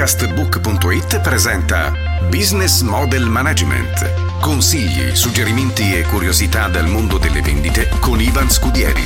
Podcastbook.it presenta Business Model Management. Consigli, suggerimenti e curiosità dal mondo delle vendite con Ivan Scudieri.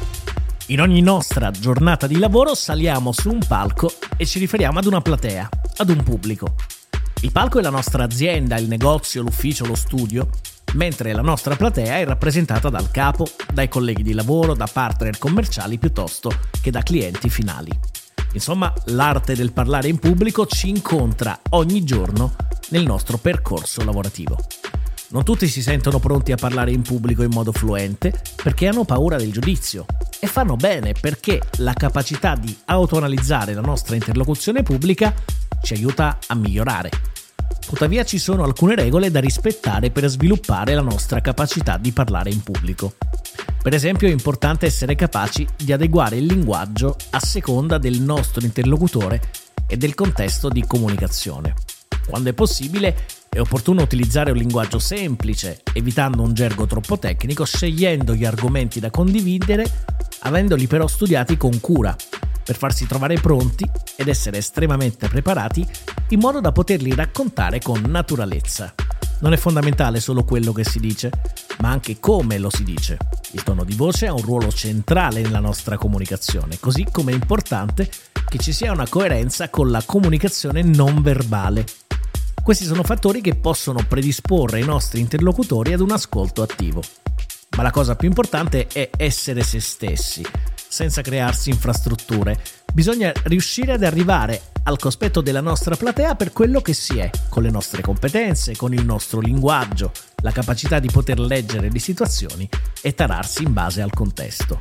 In ogni nostra giornata di lavoro saliamo su un palco e ci riferiamo ad una platea, ad un pubblico. Il palco è la nostra azienda, il negozio, l'ufficio, lo studio, mentre la nostra platea è rappresentata dal capo, dai colleghi di lavoro, da partner commerciali piuttosto che da clienti finali. Insomma, l'arte del parlare in pubblico ci incontra ogni giorno nel nostro percorso lavorativo. Non tutti si sentono pronti a parlare in pubblico in modo fluente perché hanno paura del giudizio e fanno bene perché la capacità di autoanalizzare la nostra interlocuzione pubblica ci aiuta a migliorare. Tuttavia ci sono alcune regole da rispettare per sviluppare la nostra capacità di parlare in pubblico. Per esempio è importante essere capaci di adeguare il linguaggio a seconda del nostro interlocutore e del contesto di comunicazione. Quando è possibile è opportuno utilizzare un linguaggio semplice, evitando un gergo troppo tecnico, scegliendo gli argomenti da condividere, avendoli però studiati con cura, per farsi trovare pronti ed essere estremamente preparati in modo da poterli raccontare con naturalezza. Non è fondamentale solo quello che si dice, ma anche come lo si dice. Il tono di voce ha un ruolo centrale nella nostra comunicazione, così come è importante che ci sia una coerenza con la comunicazione non verbale. Questi sono fattori che possono predisporre i nostri interlocutori ad un ascolto attivo. Ma la cosa più importante è essere se stessi, senza crearsi infrastrutture. Bisogna riuscire ad arrivare al cospetto della nostra platea per quello che si è, con le nostre competenze, con il nostro linguaggio, la capacità di poter leggere le situazioni e tararsi in base al contesto.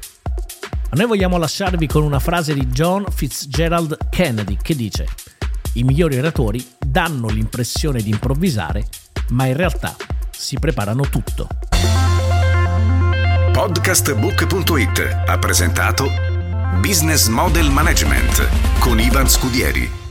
A noi vogliamo lasciarvi con una frase di John Fitzgerald Kennedy che dice: i migliori oratori danno l'impressione di improvvisare, ma in realtà si preparano tutto. Podcastbook.it ha presentato Business Model Management con Ivan Scudieri.